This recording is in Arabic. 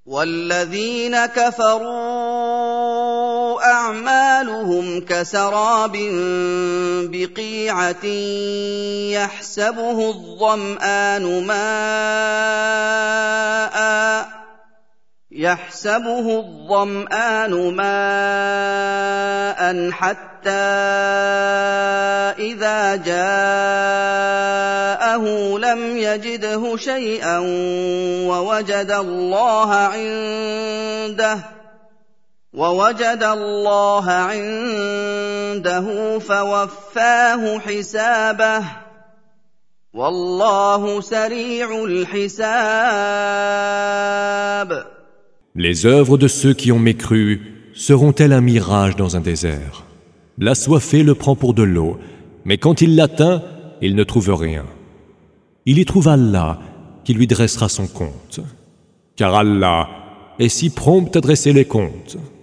وَالَّذِينَ كَفَرُوا أَعْمَالُهُمْ كَسَرَابٍ بِقِيعَةٍ يَحْسَبُهُ الظَّمْآنُ مَاءً حَتَّىٰ إِذَا جَاءَهُ لَمْ يَجِدْهُ شَيْئًا وَوَجَدَ اللَّهَ عِندَهُ فَوَفَّاهُ حِسَابَهُ ۗ وَاللَّهُ سَرِيعُ الْحِسَابِ. Les œuvres de ceux qui ont mécru seront-elles un mirage dans un désert? L'assoiffé le prend pour de l'eau, mais quand il l'atteint, il ne trouve rien. Il y trouve Allah qui lui dressera son compte. Car Allah est si prompt à dresser les comptes.